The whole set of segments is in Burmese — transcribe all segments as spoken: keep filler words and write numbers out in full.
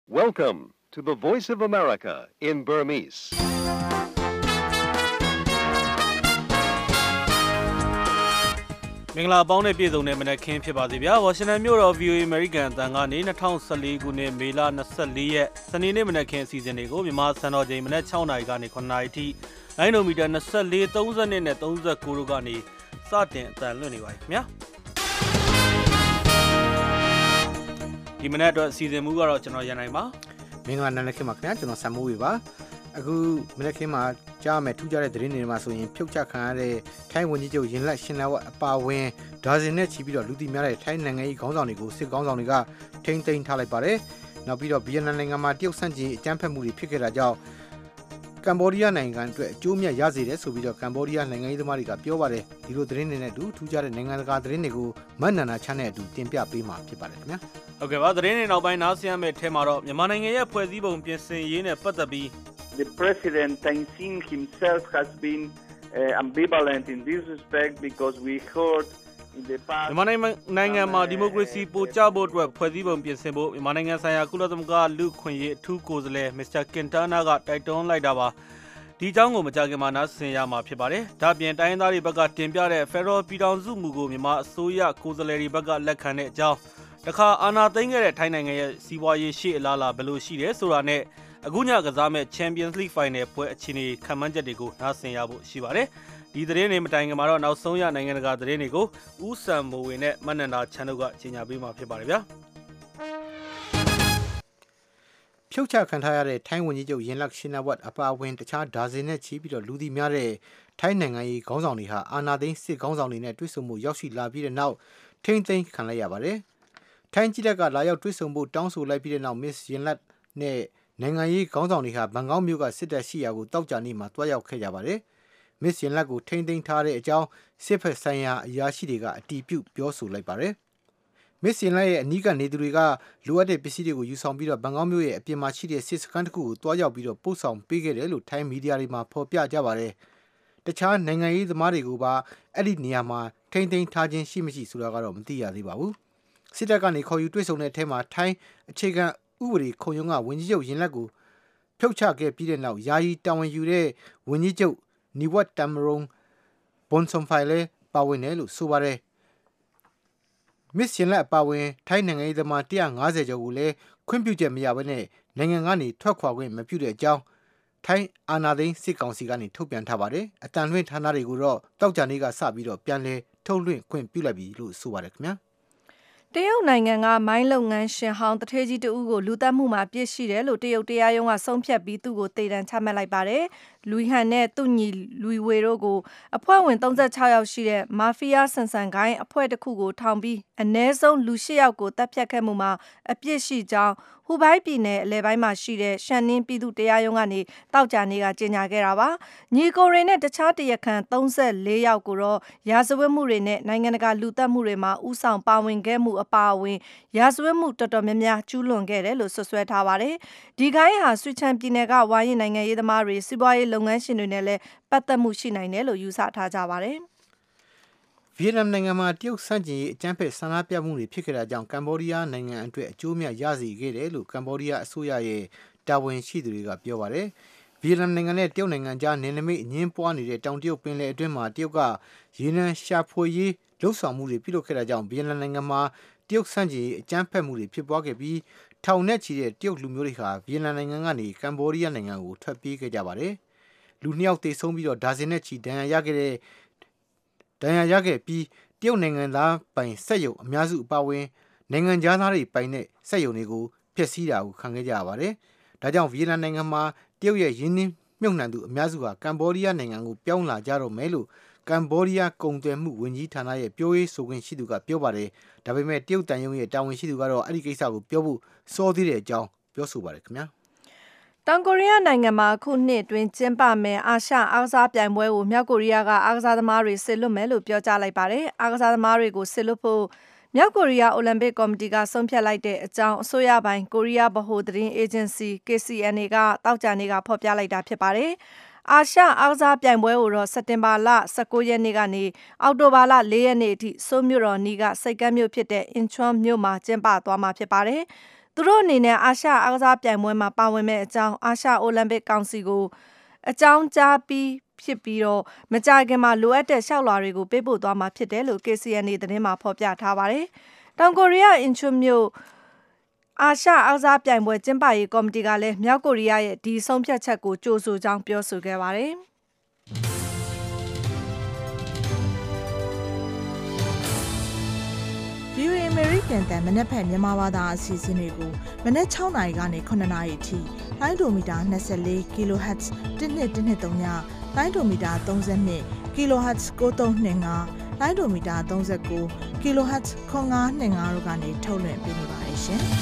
Welcome to the Voice of America in Burmese. ။မင်္ဂလာပေါင်းနဲ့ပြည်စုံတဲ့မနက်ခင်းဖြစ်ပါစေဗျာ။ဝါရှင်တန်မြို့တော် V O A American အသံကနေ၂၀၁၄ခုနှစ်မေလ၂၄ရက်စနေနေ့မနက်ခင်းအစီအစဉ်တွေကိုမြန်မာစံတော်ချိန်မနက်၆နာရီကနေ၇နာရီထိလိုင်းနိုမီတာ၂၄ ၃၂နဲ့၃၉တို့ကနေစတင်အသံလွှင့်နေပါပြီခင်ဗျာ။ဒီမနက်အတွက်အစီအစဉ်မူကတော့ကျွန်တော်ရန်နိုင်ပါမင်္ဂလာနံနက်ခင်းပါခင်ဗျာကျွန်တော်ဆမ်မိုးဝေပါအခုမနက်ခင်းမှာကြားမယ်ထူးခြားတဲ့သတင်းတွေမှာဆိုရင်ဖြုတ်ချခံရတဲ့ထိုင်းဝန်ကြီးချုပ်ရင်လက်ရှင်လာဝတ်အပါဝင်ဒါဇင်နဲ့ချီပြီးတော့လူသိများတဲ့ထိုင်းနိုင်ငံရေးခေါင်းဆောင်တွေကိုစစ်ခေါင်းဆောင်တွေကထိန်းသိမ်းထားလိုက်ပါတယ်နောက်ပြီးတော့ဗီယက်နမ်နိုင်ငံမှာတရုတ်ဆန့်ကျင်အကြမ်းဖက်မှုတွေဖြစ်ခဲ့တာကြောင့်ကမ်ဘောဒီးယားနိုင်ငံအတွက်အကျိုးမြတ်ရစေတယ်ဆိုပြီးတော့ကမ်ဘောဒီးယားနိုင်ငံရေးသမားတွေကပြောပါတယ်ဒီလိုသတင်းတွေနဲ့အတူထူးခြားတဲ့နိုင်ငံတကာသတင်းတွေကိုမတ်နန္ဒာချမ်းနဲ့အတူတင်ပြပေးမှာဖြစ်ပါတယ်ခင်ဗျာဟုတ်ကဲ့ပါသတင်းတွေနောက်ပိုင်းနားဆင်ရမယ့်ထဲမှာတော့မြန်မာနိုင်ငံရဲ့ဖွဲ့စည်းပုံပြင်ဆင်ရေးနဲ့ပတ်သက်ပြီး The President Thein Sein himself has been uh, ambivalent in this respect because we heard in the past မြန်မာနိုင်ငံမှာဒီမိုကရေစီပိုကျဖို့အတွက်ဖွဲ့စည်းပုံပြင်ဆင်ဖို့မြန်မာနိုင်ငံဆိုင်ရာကုလသမဂ္ဂလူ့အခွင့်အရေးအထူးကိုယ်စားလှယ်မစ္စတာကင်တာနာကတိုက်တွန်းလိုက်တာပါဒီအကြောင်းကိုမကြာခင်မှာနားဆင်ရမှာဖြစ်ပါတယ်ဒါ့အပြင်တိုင်းရင်းသားတွေဘက်ကတင်ပြတဲ့ Federal ပြည်ထောင်စုမူကိုမြန်မာအစိုးရကိုယ်စားလှယ်တွေဘက်ကလက်ခံတဲ့အကြောင်းတခါအာဏာသိမ်းခဲ့တဲ့ထိုင်းနိုင်ငံရဲ့စီးပွားရေးရှေ့အလားအလာဘယ်လိုရှိတယ်ဆိုတာနဲ့အခုညကစားမဲ့ Champions League Final ပွဲအခြေအနေခံမှန်းချက်တွေကိုနားဆင်ရဖို့ရှိပါတယ်ဒီသတင်းတွေမတိုင်ခင်မှာတော့နောက်ဆုံးရနိုင်ငံတကာသတင်းတွေကိုဦးစံမိုးဝေနဲ့မနန္ဒာချန်တို့ကကြီးညာပေးမှာဖြစ်ပါတယ်ဗျာဖြုတ်ချခံထားရတဲ့ထိုင်းဝန်ကြီးချုပ်ရင်လက်ရှင်နာဝတ်အပါအဝင်တခြားဒါဇင်နဲ့ချီပြီးတော့လူသိများတဲ့ထိုင်းနိုင်ငံရေးခေါင်းဆောင်တွေဟာအာဏာသိမ်းစစ်ခေါင်းဆောင်တွေနဲ့တွေ့ဆုံမှုရောက်ရှိလာပြီးတဲ့နောက်ထိမ့်သိမ်းခံလိုက်ရပါတယ်ထိုင်းကြီးတက်ကလာရောက်တွေ့ဆုံဖို့တောင်းဆိုလိုက်ပြီးတဲ့နောက် Miss ရင်လက်နဲ့နိုင်ငံရေးခေါင်းဆောင်တွေဟာဘန်ကောက်မြို့ကစစ်တပ်ရှိရာကိုတောက်ကြနေမှာတွားရောက်ခဲ့ကြပါတယ်။ Miss ရင်လက်ကိုထိမ့်သိမ်းထားတဲ့အကြောင်းစစ်ဖက်ဆိုင်ရာအရာရှိတွေကအတည်ပြုပြောဆိုလိုက်ပါတယ်။ Miss ရင်လက်ရဲ့အနီးကနေသူတွေကလိုအပ်တဲ့ပစ္စည်းတွေကိုယူဆောင်ပြီးတော့ဘန်ကောက်မြို့ရဲ့အပြင်မှာရှိတဲ့စစ်စခန်းတစ်ခုကိုတွားရောက်ပြီးတော့ပို့ဆောင်ပေးခဲ့တယ်လို့ထိုင်းမီဒီယာတွေမှာဖော်ပြကြပါတယ်။တခြားနိုင်ငံရေးသမားတွေကိုပါအဲ့ဒီနေရာမှာထိမ့်သိမ်းထားခြင်းရှိမရှိဆိုတာကတော့မသိရသေးပါဘူး။စစ်တပ်ကနေခေါ်ယူတွေ့ဆုံတဲ့အထက်မှာထိုင်းအခြေခံဥပဒေခုံရုံးကဝန်ကြီးချုပ်ရင်လက်ကိုဖြုတ်ချခဲ့ပြီးတဲ့နောက်ယာယီတာဝန်ယူတဲ့ဝန်ကြီးချုပ်နီဝတ်တမ်မရုံဘွန်ဆွန်ဖိုင်လဲပါဝင်တယ်လို့ဆိုပါတယ်မစ်ရင်လက်အပါဝင်ထိုင်းနိုင်ငံရေးသမား၁၅၀ကျော်ကိုလည်းခွင့်ပြုချက်မရဘဲနဲ့နိုင်ငံကနေထွက်ခွာခွင့်မပြုတဲ့အကြောင်းထိုင်းအာဏာသိမ်းစစ်ကောင်စီကနေထုတ်ပြန်ထားပါတယ်အတန်လွှင့်ဌာနတွေကိုတော့တောက်ကြနေကစပြီးတော့ပြန်လဲထုတ်လွှင့်ခွင့်ပြုလိုက်ပြီလို့ဆိုပါတယ်ခင်ဗျာတရုတ်နိုင်ငံကမိုင်းလုပ်ငန်းရှင်ဟောင်းတထေးကြီးတဦးကိုလူသတ်မှုမှာပြစ်ရှိတယ်လို့တရုတ်တရားရုံးကဆုံးဖြတ်ပြီးသူ့ကိုတေတံချမှတ်လိုက်ပါတယ်။လူဟန်နဲ့သူ့ညီလူဝေတို့ကိုအဖွဲ့ဝင်၃၆ယောက်ရှိတဲ့မာဖီးယားဆန်ဆန်ဂိုင်းအဖွဲ့တစ်ခုကိုထောင်ပြီးအ ਨੇ ဆုံးလူ၈ယောက်ကိုတပ်ဖြတ်ခဲ့မှုမှာအပြစ်ရှိကြောင်းဟူဘိုင်းပြည်နယ်အလဲပိုင်းမှာရှိတဲ့ရှန်နင်းပြည်သူတရားရုံးကနေတောက်ကြနေကကြေညာခဲ့တာပါ။ညီကိုတွေနဲ့တခြားတရားခံ၃၄ယောက်ကိုတော့ရာဇဝတ်မှုတွေနဲ့နိုင်ငံတကာလူသတ်မှုတွေမှာဥဆောင်ပါဝင်ခဲ့မှုအပါအဝင်ရာဇဝတ်မှုတော်တော်များများကျူးလွန်ခဲ့တယ်လို့ဆွဆွဲထားပါတယ်။ဒီဂိုင်းဟာဆွီချန်ပြည်နယ်ကဝိုင်းရင်နိုင်ငံရေးသမားတွေစီးပွားရေးလုပ်ငန်းရှင်တွေနဲ့လည်းပတ်သက်မှုရှိနိုင်တယ်လို့ယူဆထားကြပါတယ်။ဗီယက်နမ်နိုင်ငံမှာတရုတ်ဆန့်ကျင်ရေးအကြမ်းဖက်ဆန္ဒပြမှုတွေဖြစ်ခဲ့တာကြောင့်ကမ္ဘောဒီးယားနိုင်ငံအတွက်အကျိုးမြတ်ရစေခဲ့တယ်လို့ကမ္ဘောဒီးယားအစိုးရရဲ့တာဝန်ရှိသူတွေကပြောပါတယ်။ဗီယက်နမ်နိုင်ငံနဲ့တရုတ်နိုင်ငံကြားနယ်နိမိတ်အငင်းပွားနေတဲ့တောင်တရုတ်ပင်လယ်အတွင်းမှာတရုတ်ကရေနံရှာဖွေရေးလှုပ်ဆောင်မှုတွေပြုလုပ်ခဲ့တာကြောင့်ဗီယက်နမ်နိုင်ငံမှာတရုတ်ဆန့်ကျင်ရေးအကြမ်းဖက်မှုတွေဖြစ်ပွားခဲ့ပြီးထောင်နဲ့ချီတဲ့တရုတ်လူမျိုးတွေဟာဗီယက်နမ်နိုင်ငံကနေကမ္ဘောဒီးယားနိုင်ငံကိုထွက်ပြေးခဲ့ကြပါတယ်။လူနှစ်ယောက်သေဆုံးပြီးတော့ဒါဇင်နဲ့ချီဒဏ်ရာရခဲ့တဲ့ဒဏ်ရာရခဲ့ပြီးတရုတ်နိုင်ငံသားပိုင်စက်ရုံအများစုအပါအဝင်နိုင်ငံသားတွေပိုင်တဲ့စက်ရုံတွေကိုဖျက်ဆီးတာကိုခံခဲ့ကြရပါတယ်။ဒါကြောင့်ဗီယက်နမ်နိုင်ငံမှာတရုတ်ရဲ့ရင်းနှီးမြှုပ်နှံသူအများစုဟာကမ္ဘောဒီးယားနိုင်ငံကိုပြောင်းလာကြတော့မယ်လို့ကမ္ဘောဒီးယားကုန်သွယ်မှုဝန်ကြီးဌာနရဲ့ပြောရေးဆိုခွင့်ရှိသူကပြောပါတယ်။ဒါပေမဲ့တရုတ်တန်ယုံရဲ့တာဝန်ရှိသူကတော့အဲ့ဒီကိစ္စကိုပြောဖို့စောသေးတဲ့အကြောင်းပြောဆိုပါတယ်ခင်ဗျာ။တောင်ကိုရီးယားနိုင်ငံမှာခုနှစ်တွင်ကျင်းပမယ်အာရှအားကစားပြိုင်ပွဲကိုမြောက်ကိုရီးယားကအားကစားသမားတွေဆစ်လွတ်မယ်လို့ပြောကြားလိုက်ပါတယ်။အားကစားသမားတွေကိုဆစ်လွတ်ဖို့မြောက်ကိုရီးယားအိုလံပစ်ကော်မတီကဆုံးဖြတ်လိုက်တဲ့အကြောင်းအစိုးရပိုင်းကိုရီးယားဗဟိုသတင်းအေဂျင်စီ K C N A ကတောက်ကြနေကဖော်ပြလိုက်တာဖြစ်ပါတယ်။အာရှအားကစားပြိုင်ပွဲကိုတော့စက်တင်ဘာလ၁၉ရက်နေ့ကနေအောက်တိုဘာလ၄ရက်နေ့အထိဆိုးမြို့တော်နီးကစိတ်ကမ်းမြို့ဖြစ်တဲ့အင်ချွန်မြို့မှာကျင်းပသွားမှာဖြစ်ပါတယ်။သူတို့အနေနဲ့အာရှအားကစားပြိုင်ပွဲမှာပါဝင်မဲ့အကြောင်းအာရှအိုလံပစ်ကောင်စီကိုအကြောင်းကြားပြီးဖြစ်ပြီးတော့မကြခင်မှာလိုအပ်တဲ့လျှောက်လွှာတွေကိုပေးပို့သွားမှာဖြစ်တယ်လို့ K C N A သတင်းမှာဖော်ပြထားပါတယ်။တောင်ကိုရီးယားအင်ချွန်းမြို့အာရှအားကစားပြိုင်ပွဲကျင်းပရေးကော်မတီကလည်းမြောက်ကိုရီးယားရဲ့ဒီဆုံးဖြတ်ချက်ကိုကြိုဆိုကြောင်းပြောဆိုခဲ့ပါတယ်။ V O A American တန်မနက်ဖြန်မြန်မာဘာသာအစီအစဉ်တွေကိုမနက်၆နာရီကနေခုနှစ်နာရီအထိလိုင်းဒိုမီတာ24 kilohertz တစ်နှစ်တစ်နှစ်သုံးညလိုင်းဒိုမီတာ32 kilohertz ကိုသုံးနှစ်ငါလိုင်းဒိုမီတာ39 kilohertz ခွန်ငါးနှစ်ငါတို့ကနေထုတ်လွှင့်ပေးနေပါတယ်ရှင်။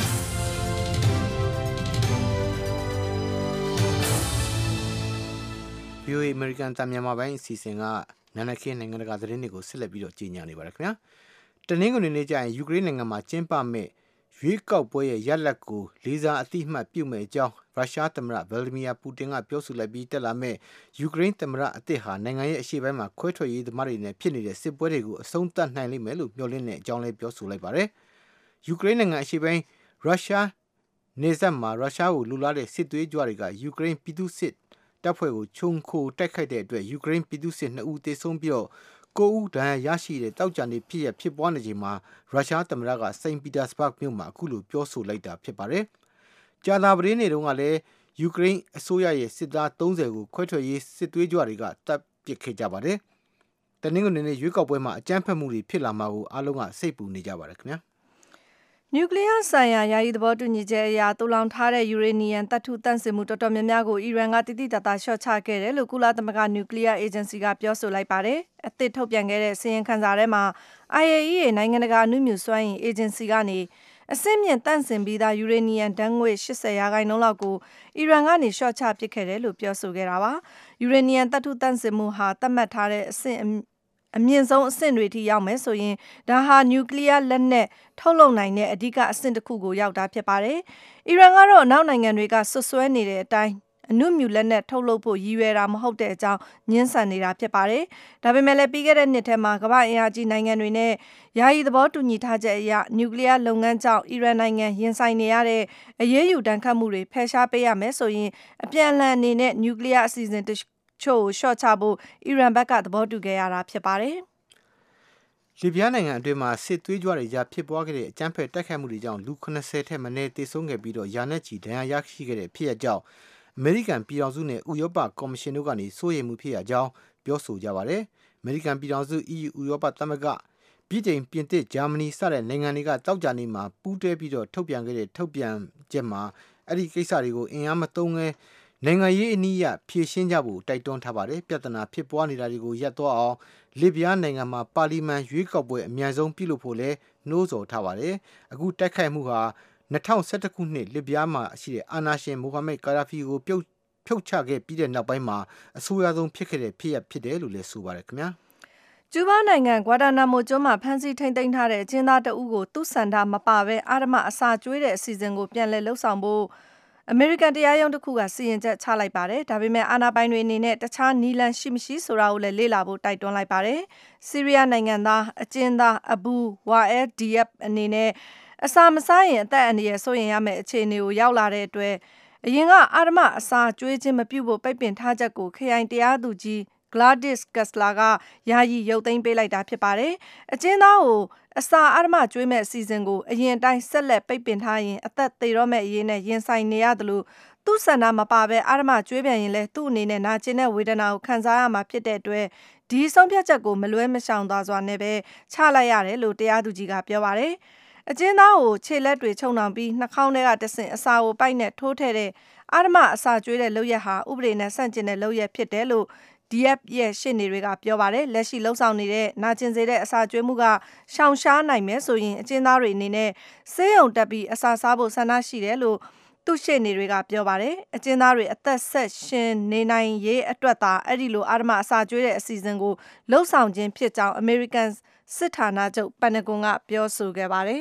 V O A American တန်မြန်မာပိုင်းအစီအစဉ်ကနာနာခင်းနိုင်ငံတကာသတင်းတွေကိုဆက်လက်ပြီးတော့ကြီးညာနေပါတယ်ခင်ဗျာတနင်္ဂနွေနေ့ကျရင်ယူကရိန်းနိုင်ငံမှာကျင်းပမဲ့ရွေးကောက်ပွဲရဲ့ရလဒ်ကိုလေးစားအသိအမှတ်ပြုမဲ့အကြောင်းရုရှားသမ္မတဗလာဒီမီယာပူတင်ကပြောဆိုလိုက်ပြီးတက်လာမဲ့ယူကရိန်းသမ္မတအသစ်ဟာနိုင်ငံရဲ့အရှေ့ပိုင်းမှာခွဲထွက်ရေးသမားတွေနဲ့ဖြစ်နေတဲ့စစ်ပွဲတွေကိုအဆုံးသတ်နိုင်လိမ့်မယ်လို့မျှော်လင့်တဲ့အကြောင်းလည်းပြောဆိုလိုက်ပါတယ်ယူကရိန်းနိုင်ငံအရှေ့ပိုင်းရုရှားနေဆက်မှာရုရှားကိုလူလာတဲ့စစ်သွေးကြွတွေကယူကရိန်းပြည်သူစစ်တပ်ဖွဲ့ကိုခြုံခိုတိုက်ခိုက်တဲ့အတွက်ယူကရိန်းပြည်သူစစ်နှစ်ဦးသေဆုံးပြီးတော့ကိုဦးဒဏ်ရာရရှိတဲ့တောက်ကြနေဖြစ်ရဖြစ်ပွားနေချိန်မှာရုရှားသမ္မတကစိန့်ပီတာစဘတ်မြို့မှာအခုလိုပြောဆိုလိုက်တာဖြစ်ပါတယ်။ကြာသပတေးနေ့တုန်းကလည်းယူကရိန်းအစိုးရရဲ့စစ်သားသုံးဆယ်ကိုခွဲထွက်ရေးစစ်သွေးကြွတွေကတပ်ပစ်ခဲ့ကြပါတယ်။တနင်္ဂနွေနေ့ရွေးကောက်ပွဲမှာအကြမ်းဖက်မှုတွေဖြစ်လာမှာကိုအားလုံးကစိတ်ပူနေကြပါတယ်ခင်ဗျာ။နျူကလ িয়ার ဆိုင်ရာယာယီသဘောတူညီချက်အရတူလောင်ထားတဲ့ယူရေနီယံတပ်ထုတန့်စင်မှုတော်တော်များများကိုအီရန်ကတိတိတတ်တာရှော့ချခဲ့တယ်လို့ကုလသမဂ္ဂနျူကလ িয়ার အေဂျင်စီကပြောဆိုလိုက်ပါတယ်။အသစ်ထုတ်ပြန်ခဲ့တဲ့စီရင်ခံစာထဲမှာ I A E A နိုင်ငံတကာအနုမြူစွမ်းအင်အေဂျင်စီကနေအဆင့်မြင့်တန့်စင်ပြီးသားယူရေနီယံဓာတ်ငွေ့၈၀ရာခိုင်နှုန်းလောက်ကိုအီရန်ကနေရှော့ချပစ်ခဲ့တယ်လို့ပြောဆိုခဲ့တာပါ။ယူရေနီယံတပ်ထုတန့်စင်မှုဟာသတ်မှတ်ထားတဲ့အဆင့်အမြင့်ဆုံးအဆင့်တွေထိရောက်မယ်ဆိုရင်ဒါဟာနျူကလ িয়ার လက်နက်ထုတ်လုပ်နိုင်တဲ့အဓိကအဆင့်တစ်ခုကိုရောက်တာဖြစ်ပါတယ်။အီရန်ကတော့အနောက်နိုင်ငံတွေကဆွဆွဲနေတဲ့အတိုင်းအနုမြူလက်နက်ထုတ်လုပ်ဖို့ရည်ရွယ်တာမဟုတ်တဲ့အကြောင်းညှင်းဆန်နေတာဖြစ်ပါတယ်။ဒါပေမဲ့လည်းပြီးခဲ့တဲ့နှစ်ထဲမှာကမ္ဘာ့အင်အားကြီးနိုင်ငံတွေနဲ့ယာယီသဘောတူညီထားချက်အရနျူကလ িয়ার လုပ်ငန်းကြောင့်အီရန်နိုင်ငံရင်ဆိုင်နေရတဲ့အရေးယူတန်းခတ်မှုတွေဖယ်ရှားပေးရမယ်ဆိုရင်အပြန်အလှန်အနေနဲ့နျူကလ িয়ার အစီအစဉ်ချို့ရှော့ချဖို့အီရန်ဘက်ကသဘောတူခဲ့ရတာဖြစ်ပါတယ်။လီဘီယာနိုင်ငံအတွင်းမှာစစ်သွေးကြွတွေကြားဖြစ်ပွားခဲ့တဲ့အကြမ်းဖက်တိုက်ခိုက်မှုတွေကြောင့်လူ၇၀ထက်မနည်းသေဆုံးခဲ့ပြီးတော့ရာနဲ့ချီဒဏ်ရာရရှိခဲ့တဲ့ဖြစ်ရပ်ကြောင့်အမေရိကန်ပြည်ထောင်စုနဲ့ဥရောပကော်မရှင်တို့ကနေစိုးရိမ်မှုဖြစ်ရကြောင်းပြောဆိုကြပါတယ်။အမေရိကန်ပြည်ထောင်စု E U ဥရောပသမဂ္ဂဗြိတိန်ပြင်သစ်ဂျာမနီစတဲ့နိုင်ငံတွေကတောက်ကြနေမှာပူးတွဲပြီးတော့ထုတ်ပြန်ခဲ့တဲ့ထုတ်ပြန်ချက်မှာအဲ့ဒီကိစ္စတွေကိုအင်အားမသုံးငယ်နိုင်ငံရေးအနည်းအရဖြည့်ရှင်းကြဖို့တိုက်တွန်းထားပါတယ်ပြဿနာဖြစ်ပွားနေတာတွေကိုရပ်သွားအောင်လစ်ဗျားနိုင်ငံမှာပါလီမန်ရွေးကောက်ပွဲအများဆုံးပြုလုပ်ဖို့လဲနှိုးဆော်ထားပါတယ်အခုတိုက်ခိုက်မှုဟာ၂၀၁၁ခုနှစ်လစ်ဗျားမှာရှိတဲ့အာနာရှင်မိုဟာမက်ကာရာဖီကိုပြုတ်ဖြုတ်ချခဲ့ပြီးတဲ့နောက်ပိုင်းမှာအဆိုးအဆုံးဖြစ်ခဲ့တဲ့ဖြစ်ရပ်ဖြစ်တယ်လို့လဲဆိုပါတယ်ခင်ဗျာကျူးဘားနိုင်ငံဂွာတာနာမိုကျွန်းမှာဖမ်းဆီးထိန်းသိမ်းထားတဲ့အကျဉ်းသားတဦးကိုသူ့ဆန္ဒမပါဘဲအာရမအစာကျွေးတဲ့အစီအစဉ်ကိုပြန်လည်လှုပ်ဆောင်ဖို့အမေရိကန်တရားရုံးတစ်ခုကစီရင်ချက်ချလိုက်ပါတယ်။ဒါပေမဲ့အာဏာပိုင်တွေအနေနဲ့တခြားနီလန်ရှိမရှိဆိုတာကိုလည်းလေ့လာဖို့တိုက်တွန်းလိုက်ပါတယ်။ဆီးရီးယားနိုင်ငံသားအကျဉ်းသားအဘူဝါအယ်ဒီယပ်အနေနဲ့အစာမစားရင်အသက်အန္တရာယ်ဆိုရင်ရမယ့်အခြေအနေကိုရောက်လာတဲ့အတွက်အရင်ကအာရမအစာကျွေးခြင်းမပြုဖို့ပိတ်ပင်ထားချက်ကိုခရိုင်တရားသူကြီးGladys Kessler ကယာယီရုပ်သိမ်းပေးလိုက်တာဖြစ်ပါတယ်။အကျဉ်းသားကိုအစာအာရမကျွေးမဲ့အစီအစဉ်ကိုအရင်တိုင်းဆက်လက်ပိတ်ပင်ထားရင်အသက်သေတော့မဲ့အရေးနဲ့ရင်ဆိုင်နေရတယ်လို့သူ့ဆန္ဒမပါဘဲအာရမကျွေးပြန်ရင်လဲသူ့အနေနဲ့နာကျင်တဲ့ဝေဒနာကိုခံစားရမှာဖြစ်တဲ့အတွက်ဒီဆုံးဖြတ်ချက်ကိုမလွဲမရှောင်သွားစွာနဲ့ပဲချလိုက်ရတယ်လို့တရားသူကြီးကပြောပါတယ်။အကျဉ်းသားကိုခြေလက်တွေချုံနှောင်ပြီးနှာခေါင်းထဲကတဆင့်အစာကိုပိုက်နဲ့ထိုးထည့်တဲ့အာရမအစာကျွေးတဲ့လုပ်ရက်ဟာဥပဒေနဲ့ဆန့်ကျင်တဲ့လုပ်ရက်ဖြစ်တယ်လို့ဒီ အက်ဖ် ရဲ့ရှေ့နေတွေကပြောပါတယ်လက်ရှိလှုပ်ဆောင်နေတဲ့နာကျင်စေတဲ့အစာကျွေးမှုကရှောင်ရှားနိုင်မယ်ဆိုရင်အကျဉ်းသားတွေအနေနဲ့ဆေးရုံတက်ပြီးအစာစားဖို့ဆန္ဒရှိတယ်လို့သူ့ရှေ့နေတွေကပြောပါတယ်အကျဉ်းသားတွေအသက်ဆက်ရှင်နေနိုင်ရေးအတွက်သာအဲ့ဒီလိုအာရမအစာကျွေးတဲ့အစီအစဉ်ကိုလှုပ်ဆောင်ခြင်းဖြစ်ကြောင်း American စစ်ဌာနချုပ်ပန်တဂွန်ကပြောဆိုခဲ့ပါတယ်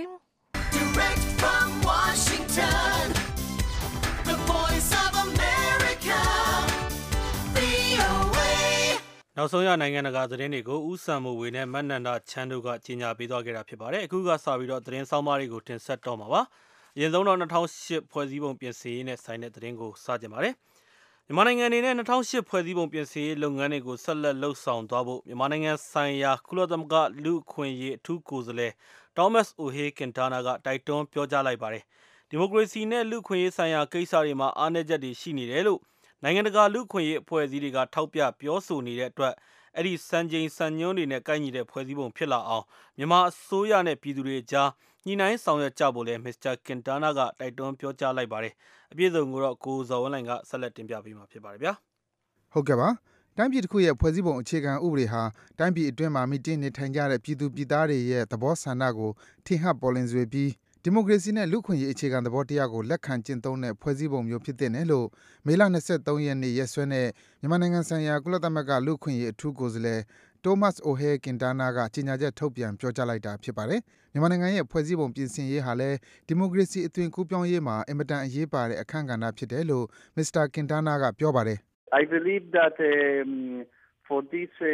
Direct from Washington The Voice of America နောက်ဆုံးရနိုင်ငံတကာသတင်းတွေကိုဦးစံမိုးဝေနဲ့မတ်နန္ဒချမ်းတို့ကကြီးညာပေးသွားခဲ့တာဖြစ်ပါတယ်အခုကစပြီးတော့သတင်းဆောင်မတွေကိုတင်ဆက်တော့မှာပါအရင်ဆုံးတော့၂၀၀၈ဖွဲ့စည်းပုံပြင်ဆင်ရေးနဲ့ဆိုင်တဲ့သတင်းကိုစကြင်ပါတယ်မြန်မာနိုင်ငံအနေနဲ့၂၀၀၈ဖွဲ့စည်းပုံပြင်ဆင်ရေးလုပ်ငန်းတွေကိုဆက်လက်လှုပ်ဆောင်သွားဖို့မြန်မာနိုင်ငံဆိုင်ရာကုလသမဂ္ဂလူ့အခွင့်အရေးအထူးကိုယ်စားလှယ် Thomas O'Hay Quintana ကတိုက်တွန်းပြောကြားလိုက်ပါတယ်ဒီမိုကရေစီနဲ့လူ့အခွင့်အရေးဆိုင်ရာကိစ္စတွေမှာအားနည်းချက်တွေရှိနေတယ်လို့နိုင်ငံတကာလူ့အခွင့်အရေးအဖွဲ့အစည်းတွေကထောက်ပြပြောဆိုနေတဲ့အတွက်အဲ့ဒီစံချိန်စံညွှန်းတွေနဲ့ကိုက်ညီတဲ့ဖွဲ့စည်းပုံဖြစ်လာအောင်မြန်မာအစိုးရနဲ့ပြည်သူတွေကြားညှိနှိုင်းဆောင်ရွက်ကြဖို့လဲမစ္စတာကင်တာနာကတိုက်တွန်းပြောကြားလိုက်ပါတယ်အပြည့်စုံကိုတော့ကိုဇော်ဝင်းလိုင်ကဆက်လက်တင်ပြပေးမှာဖြစ်ပါတယ်ဗျာဟုတ်ကဲ့ပါတိုင်းပြည်တစ်ခုရဲ့ဖွဲ့စည်းပုံအခြေခံဥပဒေဟာတိုင်းပြည်အတွင်းမှာမိတင်နေထိုင်ကြတဲ့ပြည်သူပြည်သားတွေရဲ့သဘောဆန္ဒကိုထင်ဟပ်ပေါ်လွင်စေပြီးဒီမိုကရေစီနဲ့လူ့အခွင့်အရေးအခြေခံသဘောတရားကိုလက်ခံကျင့်သုံးတဲ့ဖွဲ့စည်းပုံမျိုးဖြစ်တဲ့လို့မေလ၂၃ရက်နေ့ရက်စွဲနဲ့မြန်မာနိုင်ငံဆိုင်ရာကုလသမဂ္ဂလူ့အခွင့်အရေးအထူးကိုယ်စားလှယ် Thomas O'Hay Quintana ကကြေညာချက်ထုတ်ပြန်ပြောကြားလိုက်တာဖြစ်ပါတယ်။မြန်မာနိုင်ငံရဲ့ဖွဲ့စည်းပုံပြင်ဆင်ရေးဟာလည်းဒီမိုကရေစီအသွင်ကူးပြောင်းရေးမှာအင်မတန်အရေးပါတဲ့အခန်းကဏ္ဍဖြစ်တယ်လို့ မစ္စတာ Quintana ကပြောပါတယ်။ I believe that um, for this uh,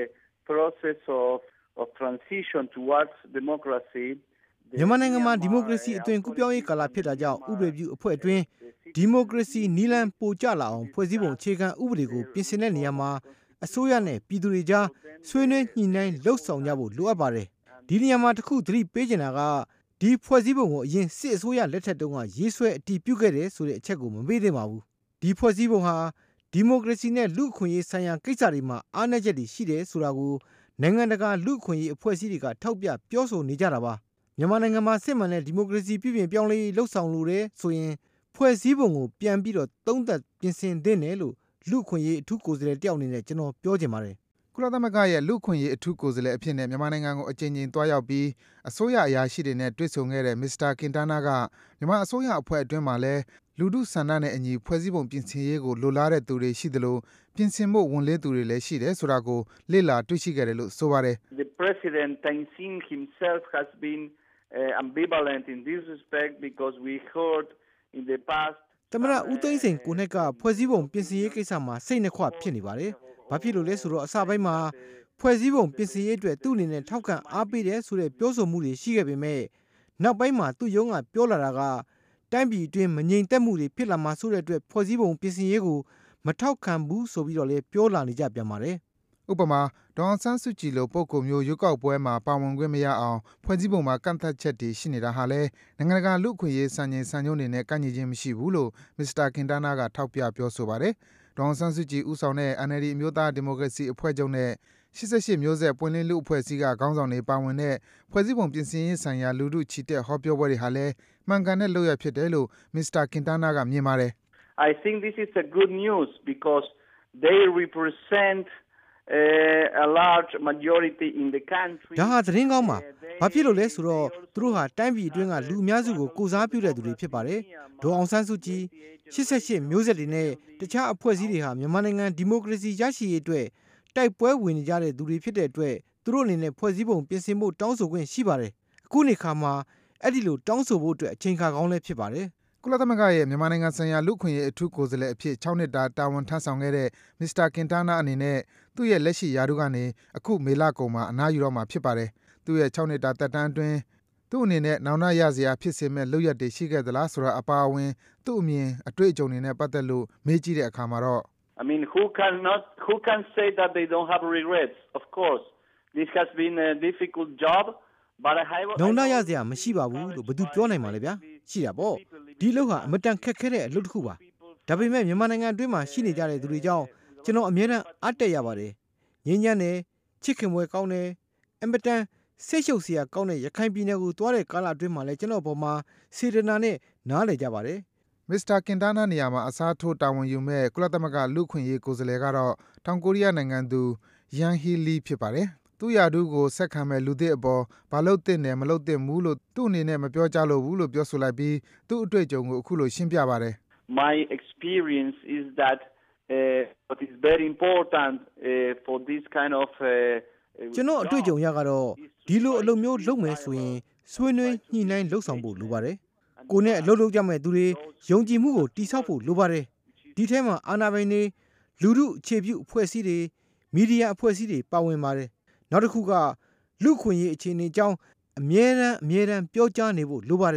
process of of transition towards democracy မြန်မာနိုင်ငံမှာဒီမိုကရေစီအသွင်ကူးပြောင်းရေးကာလဖြစ်တာကြောင့်ဥပဒေပြုအဖွဲ့အတွင်းဒီမိုကရေစီနီလန်ပိုကျလာအောင်ဖွဲ့စည်းပုံအခြေခံဥပဒေကိုပြင်ဆင်တဲ့နေရာမှာအစိုးရနဲ့ပြည်သူတွေကြားဆွေးနွေးညှိနှိုင်းလှုပ်ဆောင်ကြဖို့လိုအပ်ပါတယ်ဒီနေရာမှာတစ်ခုသတိပေးချင်တာကဒီဖွဲ့စည်းပုံကိုအရင်စစ်အစိုးရလက်ထက်တုန်းကရေးဆွဲအတည်ပြုခဲ့တယ်ဆိုတဲ့အချက်ကိုမမေ့သင့်ပါဘူးဒီဖွဲ့စည်းပုံဟာဒီမိုကရေစီနဲ့လူ့အခွင့်အရေးဆိုင်ရာကိစ္စတွေမှာအားနည်းချက်တွေရှိတယ်ဆိုတာကိုနိုင်ငံတကာလူ့အခွင့်အရေးအဖွဲ့အစည်းတွေကထောက်ပြပြောဆိုနေကြတာပါမြန်မာနိုင်ငံမှာစစ်မှန်တဲ့ဒီမိုကရေစီပြည်ပြင်ပြောင်းလဲရေးလှုပ်ဆောင်လိုတဲ့ဆိုရင်ဖွဲ့စည်းပုံကိုပြန်ပြီးတော့သုံးသပ်ပြင်ဆင်သင့်တယ်လို့လူ့အခွင့်အရေးအထူးကိုယ်စားလှယ်တယောက်အနေနဲ့ကျွန်တော်ပြောချင်ပါတယ်ကုလသမဂ္ဂရဲ့လူ့အခွင့်အရေးအထူးကိုယ်စားလှယ်အဖြစ်နဲ့မြန်မာနိုင်ငံကိုအကြိမ်ကြိမ်တွားရောက်ပြီးအစိုးရအရာရှိတွေနဲ့တွေ့ဆုံခဲ့တဲ့မစ္စတာကင်တာနာကမြန်မာအစိုးရအဖွဲ့အတွင်းမှာလည်းလူထုဆန္ဒနဲ့အညီဖွဲ့စည်းပုံပြင်ဆင်ရေးကိုလိုလားတဲ့သူတွေရှိသလိုပြင်ဆင်ဖို့ဝန်လေးသူတွေလည်းရှိတယ်ဆိုတာကိုလေ့လာတွေ့ရှိခဲ့တယ်လို့ဆိုပါတယ် The President Thein Sein himself has been uh, ambivalent in this respect because we heard in the past သမရဦးသိန်းစိန်ကိုနဲ့ကဖွဲ့စည်းပုံပြင်ဆင်ရေးကိစ္စမှာစိတ်နှခွဖြစ်နေပါတယ်။ဘာဖြစ်လို့လဲဆိုတော့အစပိုင်းမှာဖွဲ့စည်းပုံပြင်ဆင်ရေးအတွက်သူ့အနေနဲ့ထောက်ခံအားပေးတယ်ဆိုတဲ့ပြောဆိုမှုတွေရှိခဲ့ပေမဲ့နောက်ပိုင်းမှာသူ့ရုံးကပြောလာတာကတိုင်းပြည်အတွင်းမငြိမ်သက်မှုတွေဖြစ်လာမှဆိုတဲ့အတွက်ဖွဲ့စည်းပုံပြင်ဆင်ရေးကိုမထောက်ခံဘူးဆိုပြီးတော့လည်းပြောလာနေကြပြန်ပါတယ်။ဥပမာဒေါ်အောင်ဆန်းစုကြည်လိုပုဂ္ဂိုလ်မျိုးရွေးကောက်ပွဲမှာပါဝင်ခွင့်မရအောင်ဖွဲ့စည်းပုံမှာကန့်သတ်ချက်တွေရှိနေတာဟာလည်းနိုင်ငံတကာလူ့အခွင့်အရေးစံချိန်စံညွှန်းတွေနဲ့ကိုက်ညီခြင်းမရှိဘူးလို့မစ္စတာကင်တာနာကထောက်ပြပြောဆိုပါတယ်။ဒေါ်အောင်ဆန်းစုကြည်ဦးဆောင်တဲ့ N L D အမျိုးသားဒီမိုကရေစီအဖွဲ့ချုပ်နဲ့၈၈မျိုးဆက်ပွင့်လင်းလူ့အဖွဲ့အစည်းကခေါင်းဆောင်တွေပါဝင်တဲ့ဖွဲ့စည်းပုံပြင်ဆင်ရေးဆိုင်ရာလူထုချီတက်ဟောပြောပွဲတွေဟာလည်းမှန်ကန်တဲ့လုပ်ရဖြစ်တယ်လို့မစ္စတာကင်တာနာကမြင်ပါတယ်။ I think this is a good news because they represent Uh, a large majority in the country ဒါဟာသတင်းကောင်းပါဘာဖြစ်လို့လဲဆိုတော့သူတို့ဟာတိုင်းပြည်အတွင်းကလူအများစုကိုကိုစားပြုတဲ့သူတွေဖြစ်ပါတယ်ဒေါ်အောင်ဆန်းစုကြည်၈၈မျိုးဆက်တွေနဲ့တခြားအဖွဲ့အစည်းတွေဟာမြန်မာနိုင်ငံဒီမိုကရေစီရရှိရေးအတွက်တိုက်ပွဲဝင်နေကြတဲ့သူတွေဖြစ်တဲ့အတွက်သူတို့အနေနဲ့ဖွဲ့စည်းပုံပြင်ဆင်ဖို့တောင်းဆိုခွင့်ရှိပါတယ်အခုနေခါမှာအဲ့ဒီလိုတောင်းဆိုဖို့အတွက်အချိန်ခါကောင်းလည်းဖြစ်ပါတယ်ကုလသမဂ္ဂရဲ့မြန်မာနိုင်ငံဆိုင်ရာလူ့အခွင့်အရေးအထူးကိုယ်စားလှယ်အဖြစ်၆နှစ်တာတာဝန်ထမ်းဆောင်ခဲ့တဲ့မစ္စတာကင်တာနာအနေနဲ့သူ့ရဲ့လက်ရှိရာထူးကနေအခုမေလကုန်မှာအနားယူတော့မှာဖြစ်ပါတယ်။သူ့ရဲ့၆နှစ်တာသက်တမ်းအတွင်းသူ့အနေနဲ့နောင်တရစရာဖြစ်စေမဲ့လုပ်ရက်တွေရှိခဲ့သလားဆိုတာအပါအဝင်သူ့အမြင်အတွေ့အကြုံတွေနဲ့ပတ်သက်လို့မေးကြည့်တဲ့အခါမှာတော့ I mean who can not who can say that they don't have regrets of course this has been a difficult job but I have နောင်တရစရာမရှိပါဘူးလို့ဘယ်သူပြောနိုင်မှာလဲဗျာရှိတာပေါ့ဒီလုပ်ဟာအမတန်ခက်ခဲတဲ့အလုပ်တစ်ခုပါဒါပေမဲ့မြန်မာနိုင်ငံအတွင်းမှာရှိနေကြတဲ့သူတွေကြောင့်ကျွန်တော်အမြဲတမ်းအတက်ရပါတယ်ငင်းညမ်းတယ်ချစ်ခင်ပွဲကောင်းတယ်အမတန်ဆိတ်ရှုပ်စရာကောင်းတဲ့ရခိုင်ပြည်နယ်ကိုသွားတဲ့ကာလအတွင်းမှာလည်းကျွန်တော်ပေါ်မှာစေတနာနဲ့နားလည်ကြပါတယ်မစ္စတာကင်တာနာနေရာမှာအစားထိုးတာဝန်ယူမဲ့ကုလသမဂ္ဂလူ့အခွင့်အရေးကိုယ်စားလှယ်ကတော့တောင်ကိုရီးယားနိုင်ငံသူယန်ဟီလီဖြစ်ပါတယ်သူ့ယာဒူးကိုဆက်ခံမဲ့လူသစ်အပေါ်ဘာလို့တင်တယ်မလို့တင်ဘူးလို့သူ့အနေနဲ့မပြောကြလို့ဘူးလို့ပြောဆိုလိုက်ပြီးသူ့အတွေ့အကြုံကိုအခုလိုရှင်းပြပါတယ် My experience is that uh, what is very important uh, for this kind of uh, ကျွန်တော်အတွေ့အကြုံရကတော့ဒီလိုအလုပ်မျိုးလုပ်မယ်ဆိုရင်ဆွေးနွေးညှိနှိုင်းလှုပ်ဆောင်ဖို့လိုပါတယ်ကိုနဲ့အလုပ်လုပ်ကြမဲ့သူတွေယုံကြည်မှုကိုတည်ဆောက်ဖို့လိုပါတယ်ဒီထဲမှာအာဏာပိုင်တွေလူထုအခြေပြုအဖွဲ့အစည်းတွေမီဒီယာအဖွဲ့အစည်းတွေပါဝင်ပါတယ်နောက်တစ်ခုကလူခွင့်ရေးအခြေအနေအကြောင်းအမြဲတမ်းအမြဲတမ်းပြောကြားနေဖို့လိုပါတယ်သူ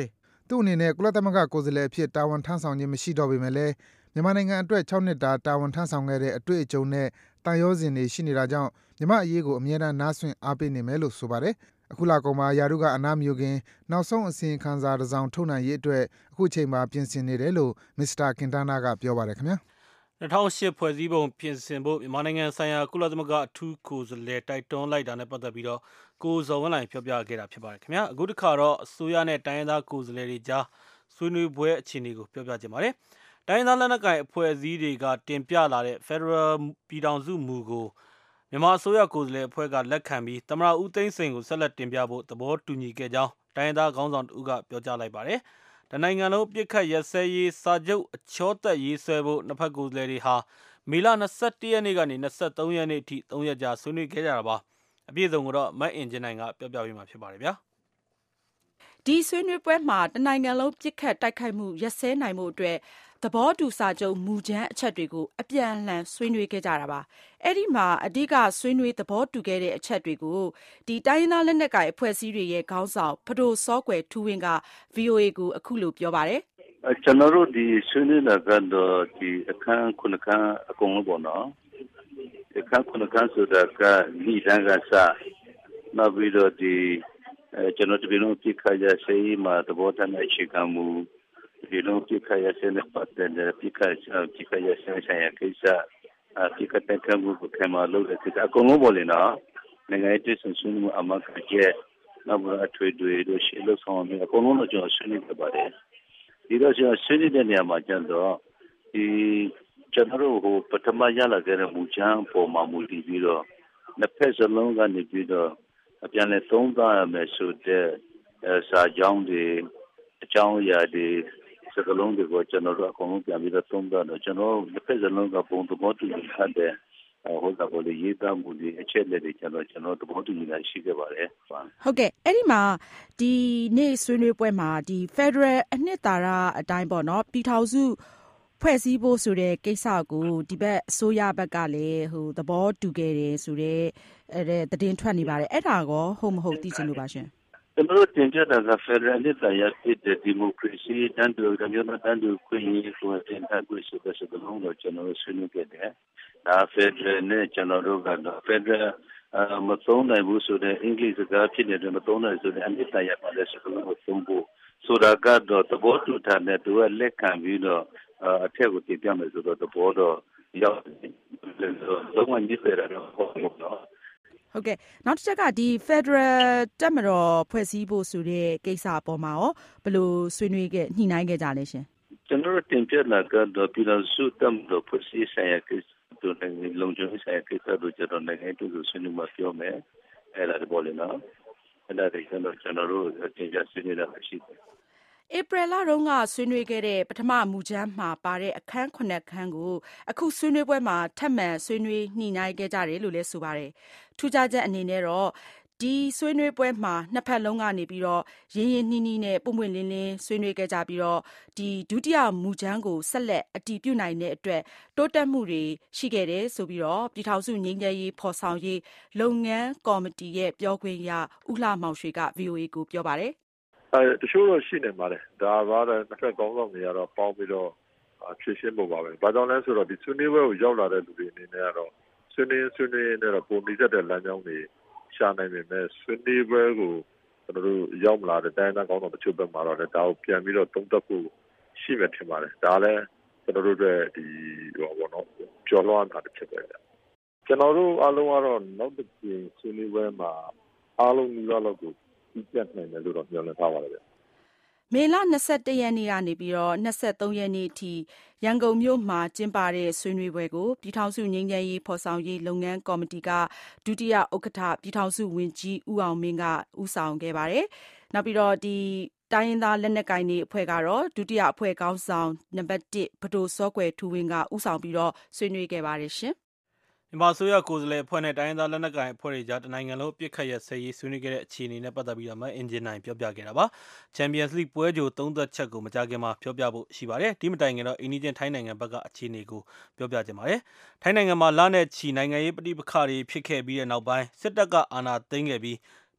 သူ့အနေနဲ့ကုလသမဂ္ဂကိုယ်စားလှယ်အဖြစ်တာဝန်ထမ်းဆောင်ခြင်းမရှိတော့ပေမဲ့လည်းမြန်မာနိုင်ငံအတွက်၆နှစ်တာတာဝန်ထမ်းဆောင်ခဲ့တဲ့အတွေ့အကြုံနဲ့တန်ရောစဉ်တွေရှိနေတာကြောင့်မြန်မာအရေးကိုအမြဲတမ်းနားဆွင့်အားပေးနေမယ်လို့ဆိုပါတယ်။အခုလကုန်မှာယာရုကအနားမယူခင်နောက်ဆုံးအစီရင်ခံစာတစ်စောင်ထုတ်နိုင်ရေးအတွက်အခုချိန်မှာပြင်ဆင်နေတယ်လို့မစ္စတာကင်တာနာကပြောပါတယ်ခင်ဗျာ။၂၀၀၈ဖွဲ့စည်းပုံပြင်ဆင်ဖို့မြန်မာနိုင်ငံဆိုင်ရာကုလသမဂ္ဂအထူးကိုယ်စားလှယ်တိုက်တွန်းလိုက်တာနဲ့ပတ်သက်ပြီးတော့ကိုဇော်ဝင်းလိုင်ပြောပြခဲ့တာဖြစ်ပါတယ်ခင်ဗျာအခုတစ်ခါတော့အစိုးရနဲ့တိုင်းရင်းသားကိုယ်စားလှယ်တွေကြားဆွေးနွေးပွဲအခြေအနေကိုပြောပြခြင်းပါတယ်တိုင်းရင်းသားလက်နက်ကိုင်အဖွဲ့အစည်းတွေကတင်ပြလာတဲ့ Federal ပြည်ထောင်စုမူကိုမြန်မာအစိုးရကိုယ်စားလှယ်အဖွဲ့ကလက်ခံပြီးသမ္မတဦးသိန်းစိန်ကိုဆက်လက်တင်ပြဖို့သဘောတူညီခဲ့ကြောင်းတိုင်းရင်းသားခေါင်းဆောင်တို့ကပြောကြားလိုက်ပါတယ်တနိုင်ငံလုံးပြစ်ခတ်ရက်စဲရေးစာချုပ်အချောသက်ရေးဆွဲဖို့နှစ်ဖက်ကိုယ်စားလှယ်တွေဟာမေလ၂၁ရက်နေ့ကနေ၂၃ရက်နေ့အထိ၃ရက်ကြာဆွေးနွေးခဲ့ကြတာပါအပြည့်အစုံကိုတော့မတ်အင်ဂျင်နိုင်ကပြောပြပေးမှာဖြစ်ပါတယ်ဗျာဒီဆွေးနွေးပွဲမှာတနိုင်ငံလုံးပြစ်ခတ်တိုက်ခိုက်မှုရက်စဲနိုင်မှုအတွက်သဘောတူစာချုပ်မူကြမ်းအချက်တွေကိုအပြန်အလှန်ဆွေးနွေးခဲ့ကြတာပါအဲ့ဒီမှာအဓိကဆွေးနွေးသဘောတူခဲ့တဲ့အချက်တွေကိုဒီတိုင်းရင်းသားလက်နက်ကိုင်အဖွဲ့အစည်းတွေရဲ့ခေါင်းဆောင်ဖဒိုစောကွယ်ထူးဝင်းက ဗီအိုအေ ကိုအခုလိုပြောပါတယ်ကျွန်တော်တို့ဒီဆွေးနွေးတာကတော့ဒီအခန်းခုနခန်းအကုန်လုံးပေါ့နော်အခန်းခုနခန်းဆိုတာကဒီတန်းကစားနောက်ပြီးတော့ဒီကျွန်တော်တို့ဒီလိုပြခရရစေးမှာသဘောထားနဲ့အခြေခံမှုဒီလိုပြခရရစေးနဲ့ပတ်သက်တဲ့ပြခရပြခရရစေးဆိုင်ရာကိစ္စအပြခတဲ့ကမှုကိုကမှလုပ်တဲ့ကိစ္စအကုန်လုံးပေါ်လေနော်နိုင်ငံရေးဆွေးနွေးမှုအမှန်ကကျနောက်ပြီးအထွေထွေတို့ရှေ့လို့ဆောင်နေအကုန်လုံးတော့ကျွန်တော်ဆွေးနွေးကြပါတယ်ဒီတော့ကျွန်တော်ဆွေးနွေးတဲ့နေရာမှာကျတော့ဒီကျွန်တော်တို့ဟိုပထမရလာခဲ့တဲ့မူချမ်းပေါ်မှာမူတည်ပြီးတော့နှစ်ဖက်စလုံးကနေပြီးတော့အပြန်လဲသုံးသပ်ရမယ်ဆိုတဲ့စာကြောင်းတွေအကြောင်းအရာတွေစကလုံးတွေကိုကျွန်တော်တို့အကုန်လုံးပြန်ပြီးတော့သုံးသပ်တော့ကျွန်တော်နှစ်ဖက်စလုံးကပုံသဘောတူညီထားတဲ့ဟိုကပေါ်လေရေးသားမှုတွေအချက်လက်တွေကျွန်တော်ကျွန်တော်သဘောတူညီတာရှိခဲ့ပါတယ်ဟုတ်ကဲ့အဲ့ဒီမှာဒီနေ့ဆွေးနွေးပွဲမှာဒီ Federal အနှစ်သာရအတိုင်းပေါ့နော်ပြည်ထောင်စုဖွဲ့စည်းဖို့ဆိုတဲ့ကိစ္စကိုဒီဘက်အစိုးရဘက်ကလည်းဟိုသဘောတူခဲ့တယ်ဆိုတဲ့အဲ့တဲ့သတင်းထွက်နေပါတယ်အဲ့ဒါကောဟုတ်မဟုတ်သိချင်လို့ပါရှင်ကျွန်တော်တို့တင်ပြတာက Federal အနှစ်သာရဖြစ်တဲ့ဒီမိုကရေစီတန်တူကမျိုးတန်တူခွင့်ရကိုတင်ပြကိုဆိုတဲ့စကားလုံးကိုကျွန်တော်တို့ဆွေးနွေးခဲ့တယ်ဒါ Federal နဲ့ကျွန်တော်တို့ကတော့ Federal မသုံးနိုင်ဘူးဆိုတဲ့အင်္ဂလိပ်စကားဖြစ်နေတယ်မသုံးနိုင်ဆိုတဲ့အနှစ်သာရပါတဲ့စကားလုံးကိုသုံးဖို့ဆိုတာကတော့သဘောတူတာနဲ့သူကလက်ခံပြီးတော့အထက်ကိုတင်ပြမယ်ဆိုတော့သဘောတော့ရောက်တော့ဝိုင်းနေကြတာတော့ဟုတ်ပါတော့ဟုတ်ကဲ့နောက်တစ်ချက်ကဒီ Federal တက်မတော်ဖွဲ့စည်းဖို့ဆိုတဲ့ကိစ္စအပေါ်မှာရောဘယ်လိုဆွေးနွေးခဲ့ညှိနှိုင်းခဲ့ကြလဲရှင်ကျွန်တော်တင်ပြလာကတော့ပြည်တော်စုတက်မတော်ဖွဲ့စည်းဆိုင်ရာကိစ္စတို့နဲ့လုံခြုံရေးဆိုင်ရာကိစ္စတို့ကျွန်တော်နိုင်ငံတူဆွေးနွေးမှာပြောမယ်အဲ့ဒါပေါ်လေနော်အဲ့ဒါတွေကျွန်တော်ကျွန်တော်တို့တင်ပြဆွေးနွေးတာရှိတယ်ဧပြီလတုန်းကဆွေးနွေးခဲ့တဲ့ပထမမူကြမ်းမှာပါတဲ့အခန်းခုနှစ်ခန်းကိုအခုဆွေးနွေးပွဲမှာထပ်မံဆွေးနွေးညှိနှိုင်းခဲ့ကြတယ်လို့လည်းဆိုပါတယ်။ထူးခြားချက်အနေနဲ့တော့ဒီဆွေးနွေးပွဲမှာနှစ်ဖက်လုံးကနေပြီးတော့ရင်းရင်းနှီးနှီးနဲ့ပုံပွင့်လင်းလင်းဆွေးနွေးခဲ့ကြပြီးတော့ဒီဒုတိယမူကြမ်းကိုဆက်လက်အတည်ပြုနိုင်တဲ့အတွက်တိုးတက်မှုတွေရှိခဲ့တယ်ဆိုပြီးတော့ပြည်ထောင်စုငြိမ်းချမ်းရေးဖော်ဆောင်ရေးလုပ်ငန်းကော်မတီရဲ့ပြောခွင့်ရဦးလှမောင်ရွှေက ဗီအိုအေ ကိုပြောပါတယ်အဲတချို့တော့ရှိနေပါတယ်ဒါကတော့နှစ်ဖက်ကောင်းဆောင်တွေကတော့ပေါင်းပြီးတော့ဖြည့်ရှင်းဖို့ပါပဲဘာကြောင့်လဲဆိုတော့ဒီဆွေးနွေးပွဲကိုရောက်လာတဲ့လူတွေအနေနဲ့ကတော့ဆွေးနွေးဆွေးနွေးနဲ့တော့ပုံမိသက်တဲ့လမ်းကြောင်းတွေရှာနိုင်ပေမဲ့ဆွေးနွေးပွဲကိုကျွန်တော်တို့ရောက်လာတဲ့တိုင်းသားကောင်းဆောင်တချို့ဘက်မှာတော့လည်းဒါကိုပြန်ပြီးတော့သုံးသပ်ဖို့ရှိမှထင်ပါတယ်ဒါလည်းကျွန်တော်တို့တွေဒီဟောဘောနော်ကြော်လွှားတာတစ်ဖြစ်ပဲကျွန်တော်တို့အားလုံးကတော့နောက်တစ်ကြိမ်ဆွေးနွေးပွဲမှာအားလုံးဒီလောက်ကိုဒီပြတ်နိုင်တယ်လို့တော့ပြောနေထားပါတယ်ဗျ။မေလ၂၁ရက်နေ့ကနေပြီးတော့၂၃ရက်နေ့အထိရန်ကုန်မြို့မှာကျင်းပတဲ့ဆွေးနွေးပွဲကိုပြည်ထောင်စုငြိမ်းချမ်းရေးဖော်ဆောင်ရေးလုပ်ငန်းကော်မတီကဒုတိယဥက္ကဋ္ဌပြည်ထောင်စုဝန်ကြီးဦးအောင်မင်းကဦးဆောင်ခဲ့ပါတယ်။နောက်ပြီးတော့ဒီတိုင်းရင်းသားလက်နက်ကိုင်တွေအဖွဲ့ကတော့ဒုတိယအဖွဲ့ခေါင်းဆောင်နံပါတ်တစ်ဗဒိုစောကွယ်ထူးဝင်းကဦးဆောင်ပြီးတော့ဆွေးနွေးခဲ့ပါတယ်ရှင်။မြန်မာအစိုးရကိုယ်စားလှယ်အဖွဲ့နဲ့တိုင်းရင်းသားလက်နက်ကိုင်အဖွဲ့တွေကြားတနိုင်ငံလုံးပြစ်ခတ်ရက်စဲရေးဆွေးနွေးခဲ့တဲ့အခြေအနေနဲ့ပတ်သက်ပြီးတော့မှအင်ဂျင်နိုင်ပြောပြခဲ့တာပါ။ Champions League ပွဲကြိုသုံးသက်ချက်ကိုမကြာခင်မှာပြောပြဖို့ရှိပါတယ်။ဒီမတိုင်ခင်တော့အိန္ဒိယထိုင်းနိုင်ငံဘက်ကအခြေအနေကိုပြောပြကြပါမယ်။ထိုင်းနိုင်ငံမှာလနဲ့ချီနိုင်ငံရေးပဋိပက္ခတွေဖြစ်ခဲ့ပြီးတဲ့နောက်ပိုင်းစစ်တပ်ကအာဏာသိမ်းခဲ့ပြီး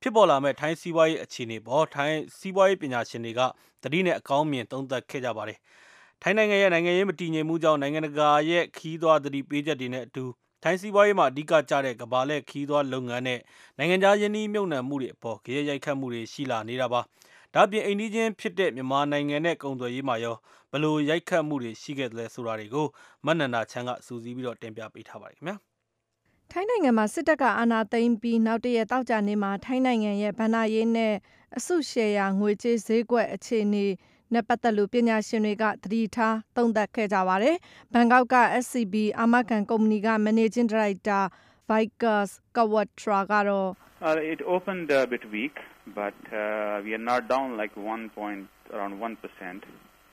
ဖြစ်ပေါ်လာမဲ့ထိုင်းစီးပွားရေးအခြေအနေပေါ်ထိုင်းစီးပွားရေးပညာရှင်တွေကသတိနဲ့အကောင်းမြင်သုံးသပ်ခဲ့ကြပါတယ်ထိုင်းနိုင်ငံရဲ့နိုင်ငံရေးမတည်ငြိမ်မှုကြောင့်နိုင်ငံတကာရဲ့ခီးသွွားသတိပေးချက်တွေနဲ့အတူထိုင်းစီးပွားရေးမှာအဓိကကျတဲ့ကမ္ဘာလှည့်ခီးသွွားလုပ်ငန်းနဲ့နိုင်ငံခြားယင်းနှီးမြုပ်နှံမှုတွေအပေါ်ကြရိုက်ခတ်မှုတွေရှိလာနေတာပါဒါ့အပြင်အိန္ဒိချင်းဖြစ်တဲ့မြန်မာနိုင်ငံနဲ့ကုန်သွယ်ရေးမှာရောဘလို့ရိုက်ခတ်မှုတွေရှိခဲ့တယ်ဆိုတာတွေကိုမနန္ဒာချမ်းကစူးစီးပြီးတော့တင်ပြပေးထားပါတယ်ခင်ဗျာထိုင်းနိုင်ငံမှာစစ်တပ်ကအာဏာသိမ်းပြီးနောက်တရက်တောက်ကြနေမှာထိုင်းနိုင်ငံရဲ့ဗဏ္ဍာရေးနဲ့အစုရှယ်ယာငွေကြေးဈေးကွက်အခြေအနေနဲ့ပတ်သက်လို့ပညာရှင်တွေကသတိထားသုံးသပ်ခဲ့ကြပါတယ်။ဘန်ကောက်က S C B အာမခံကုမ္ပဏီက Managing Director Vikas Kawatra ကတော့ It opened a bit weak, but uh, we are not down like one point around one percent.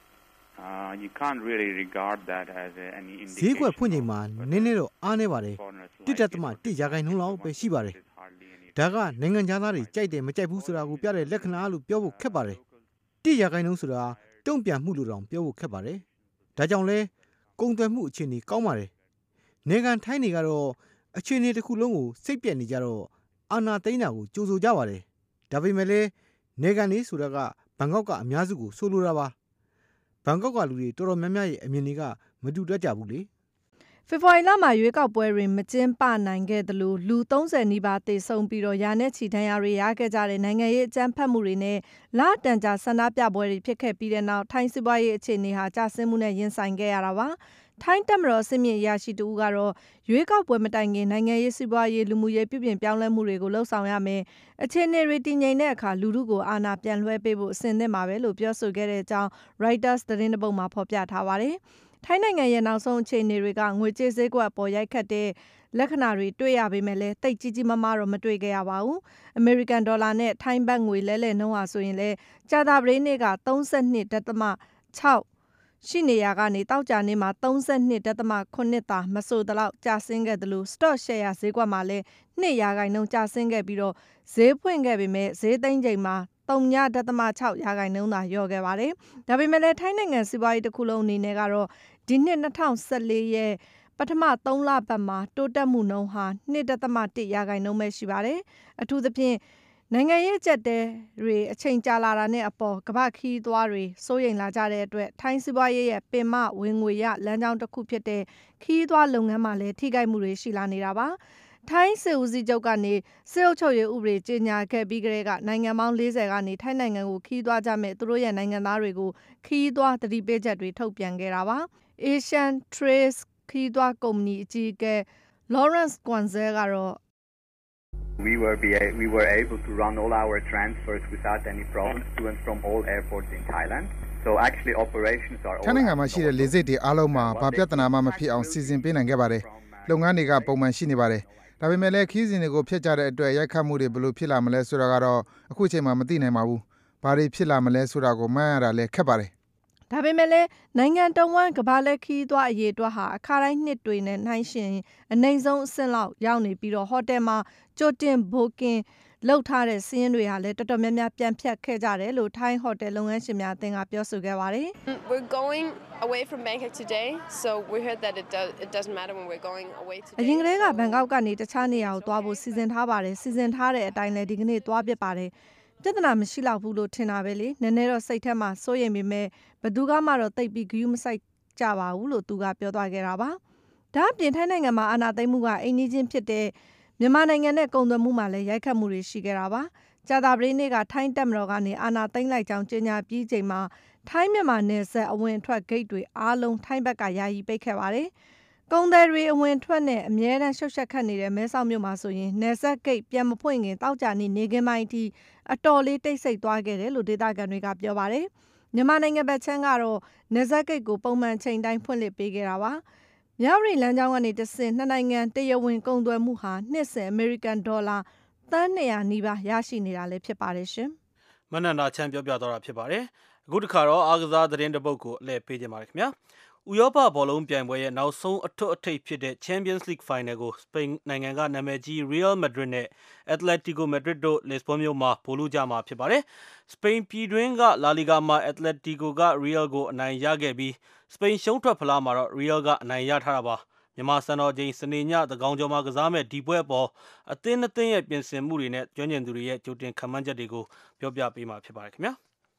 Uh, you can't really regard that as a, any indication. ဈေးကွက်ဖွင့်ချိန်မှာနည်းနည်းတော့အားနေပါတယ်။တစ်တက်တမတစ်ရာခိုင်နှုန်းလောက်ပဲရှိပါတယ်။ဒါကနိုင်ငံခြားသားတွေကြိုက်တယ်မကြိုက်ဘူးဆိုတာကိုပြတဲ့လက္ခဏာလို့ပြောဖို့ခက်ပါတယ်။တစ်ရာခိုင်နှုန်းဆိုတာတုံ့ပြန်မှုလို့တောင်ပြောဖို့ခက်ပါတယ်။ဒါကြောင့်လဲကုန်သွယ်မှုအခြေအနေကောင်းပါတယ်။နေကန်ထိုင်းတွေကတော့အခြေအနေတစ်ခုလုံးကိုစိတ်ပြက်နေကြတော့အာဏာသိမ်းတာကိုကြိုဆိုကြပါတယ်။ဒါပေမဲ့လည်းနေကန်လေးဆိုတာကဘန်ကောက်ကအများစုကိုဆိုလိုတာပါ။ဘန်ကောက်ကလူတွေတော်တော်များများရဲ့အမြင်တွေကမတူတတ်ကြဘူးလေ။ဖေဖော်ဝါရီလမှာရွေးကောက်ပွဲတွင်မကျင်းပနိုင်ခဲ့သလိုလူသုံးဆယ်နီးပါးသေဆုံးပြီးတော့ရာနဲ့ချီဒဏ်ရာတွေရခဲ့ကြတဲ့နိုင်ငံရေးအကြမ်းဖက်မှုတွေနဲ့လတန်ကြာဆန္ဒပြပွဲတွေဖြစ်ခဲ့ပြီးတဲ့နောက်ထိုင်းစီးပွားရေးအခြေအနေဟာကျဆင်းမှုနဲ့ရင်ဆိုင်ခဲ့ရတာပါ။ထိုင်းတပ်မတော်စစ်မြေအရာရှိတဦးကတော့ရွေးကောက်ပွဲမတိုင်ခင်နိုင်ငံရေးစီးပွားရေးလူမှုရေးပြုပြင်ပြောင်းလဲမှုတွေကိုလှုံ့ဆော်ရမယ်။အခြေအနေတွေတည်ငြိမ်တဲ့အခါလူထုကိုအာဏာပြန်လွှဲပေးဖို့အစဉ်သင့်ပါပဲလို့ပြောဆိုခဲ့တဲ့အကြောင်း Reuters သတင်းတစ်ပုဒ်မှာဖော်ပြထားပါတယ်။ထိုင်းနိုင်ငံရဲ့နောက်ဆုံးအခြေအနေတွေကငွေကြေးဈေးကွက်ပေါ်ရိုက်ခတ်တဲ့လက္ခဏာတွေတွေ့ရပေမဲ့လည်းတိတ်ကြီးကြီးမားမားတော့မတွေ့ခဲ့ရပါဘူး။ အမေရိကန်ဒေါ်လာနဲ့ထိုင်းဘတ်ငွေလဲလှယ်နှုန်းဟာဆိုရင်လည်းကြာသပတေးနေ့က ၃၂.၆ ရှိနေရာကနေတောက်ကြနေမှာ ၃၂.၇ သာမဆိုသလောက်ကျဆင်းခဲ့တယ်လို့ stock share ဈေးကွက်မှာလည်း၂ရာခိုင်နှုန်းကျဆင်းခဲ့ပြီးတော့ဈေးဖွင့်ခဲ့ပေမဲ့ဈေးသိမ်းချိန်မှာ၃.၆ ရာခိုင်နှုန်းသာလျော့ခဲ့ပါတယ်။ဒါပေမဲ့လည်းထိုင်းနိုင်ငံစီးပွားရေးတစ်ခုလုံးအနေနဲ့ကတော့ဒီနှစ်၂၀၁၄ရဲ့ပထမသုံးလပတ်မှာတိုးတက်မှုနှုန်းဟာ၂.၁ ရာခိုင်နှုန်းပဲရှိပါတယ်။အထူးသဖြင့်နိုင်ငံရေးကျက်တဲ့တွေအချိန်ကြာလာတာနဲ့အပေါ်ကမ္ဘာခီးသွားတွေစိုးရိမ်လာကြတဲ့အတွက်ထိုင်းစီးပွားရေးရဲ့ပင်မဝင်ငွေရလမ်းကြောင်းတစ်ခုဖြစ်တဲ့ခီးသွားလုပ်ငန်းမှာလည်းထိခိုက်မှုတွေရှိလာနေတာပါ။ထိုင်းစစ်ဦးစီးချုပ်ကနေစစ်အုပ်ချုပ်ရေးဥပဒေကြေညာခဲ့ပြီးကတည်းကနိုင်ငံပေါင်း၄၀ကနေထိုင်းနိုင်ငံကိုခီးသွားကြမဲ့သူတို့ရဲ့နိုင်ငံသားတွေကိုခီးသွားသတိပေးချက်တွေထုတ်ပြန်ခဲ့တာပါ။ Asian Trace ခီးသွားကုမ္ပဏီအကြီးအကဲ Lawrence Guanzel ကတော့ We were be a, we were able to run all our transfers without any problems to and from all airports in Thailand. So actually operations are all ထိုင်းနိုင်ငံမှာရှိတဲ့လေဆိပ်တွေအားလုံးမှာဘာပြဿနာမှမဖြစ်အောင်စီစဉ်ပေးနိုင်ခဲ့ပါတယ်။လုပ်ငန်းတွေကပုံမှန်ရှိနေပါတယ်။ဒါပေမဲ့လည်းခီးစဉ်တွေကိုဖျက်ကြတဲ့အတွက်ရိုက်ခတ်မှုတွေဘယ်လိုဖြစ်လာမလဲဆိုတာကတော့အခုချိန်မှာမသိနိုင်ပါဘူး။ဘာတွေဖြစ်လာမလဲဆိုတာကိုမှန်းရတာလည်းခက်ပါတယ်။ဒါပေမဲ့လည်းနိုင်ငံတော်ဝန်ကဘာလက်ခီးသွားအရေးအတွက်ဟာအခါတိုင်းနှစ်တွေနဲ့နှိုင်းယှဉ်အနိုင်ဆုံးအဆင့်လောက်ရောက်နေပြီးတော့ဟိုတယ်မှာကြိုတင်ဘိုကင်လောက်ထားတဲ့စီးရင်တွေဟာလည်းတော်တော်များများပြန်ဖြတ်ခဲ့ကြတယ်လို့ထိုင်းဟိုတယ်လုပ်ငန်းရှင်များအသင်းကပြောဆိုခဲ့ပါတယ်။ We're going away from Bangkok today, so we heard that it does it doesn't matter when we're going away today. အရင်ကတည်းကဘန်ကောက်ကနေတခြားနေရာကိုသွားဖို့စီစဉ်ထားပါတယ်။စီစဉ်ထားတဲ့အတိုင်းလည်းဒီကနေ့သွားဖြစ်ပါတယ်။ပြဿနာမရှိတော့ဘူးလို့ထင်တာပဲလေနည်းနည်းတော့စိတ်ထဲမှာစိုးရိမ်ပေမဲ့ဘယ်သူကမှတော့တိတ်ပြီးဂယုမစိုက်ကြပါဘူးလို့သူကပြောသွားခဲ့တာပါဒါအပြင်ထိုင်းနိုင်ငံမှာအာဏာသိမ်းမှုကအိမ်နီးချင်းဖြစ်တဲ့မြန်မာနိုင်ငံနဲ့ကုန်သွယ်မှုမှာလည်းရိုက်ခတ်မှုတွေရှိခဲ့တာပါကြာသပတေးနေ့ကထိုင်းတပ်မတော်ကနေအာဏာသိမ်းလိုက်ကြောင်းကြေညာပြီးချိန်မှာထိုင်းမြန်မာနယ်စပ်အဝင်အထွက်ဂိတ်တွေအားလုံးထိုင်းဘက်ကယာယီပိတ်ခဲ့ပါတယ်ကုန်သည်တွေအဝင်ထွက်နဲ့အမြဲတမ်းရှုပ်ရှက်ခတ်နေတဲ့မဲဆောက်မြို့မှာဆိုရင်နယ်စပ်ဂိတ်ပြန်မဖွင့်ခင်တောက်ကြနေနေခင်းပိုင်းအထိအတော်လေးတိတ်ဆိတ်သွားခဲ့တယ်လို့ဒေသခံတွေကပြောပါတယ်မြန်မာနိုင်ငံဘက်ချမ်းကတော့နယ်စပ်ဂိတ်ကိုပုံမှန်ချိန်တိုင်းဖွင့်လှစ်ပေးခဲ့တာပါမြဝတီလမ်းကြောင်းကနေတဆင့်နှစ်နိုင်ငံတရားဝင်ကုန်သွယ်မှုဟာနှစ်စဉ်အမေရိကန်ဒေါ်လာသန်း၂ရာနီးပါးရရှိနေတာလည်းဖြစ်ပါတယ်ရှင်မနန္ဒာချမ်းပြောပြသွားတာဖြစ်ပါတယ်အခုတစ်ခါတော့အားကစားသတင်းတစ်ပုဒ်ကိုအလှည့်ပေးကြပါမယ်ခင်ဗျာဥရောပဘောလုံးပြိုင်ပွဲရဲ့နောက်ဆုံးအထွတ်အထိပ်ဖြစ်တဲ့ Champions League Final ကိုစပိန်နိုင်ငံကနာမည်ကြီး Real Madrid နဲ့ Atletico Madrid တို့ Lisbon မြို့မှာဗိုလ်လုကြမှာဖြစ်ပါတယ်။စပိန်ပြည်တွင်းက La Liga မှာ Atletico က Real ကိုအနိုင်ရခဲ့ပြီးစပိန်ရှုံးထွက်ဖလားမှာတော့ Real ကအနိုင်ရထားတာပါ။မြန်မာစံတော်ချိန်စနေညသကောင်ကျော်မှာကစားမဲ့ဒီပွဲအပေါ်အသင်းအသင်းရဲ့ပြင်ဆင်မှုတွေနဲ့ကျွမ်းကျင်သူတွေရဲ့ကြိုတင်ခန့်မှန်းချက်တွေကိုပြောပြပေးမှာဖြစ်ပါတယ်ခင်ဗျာ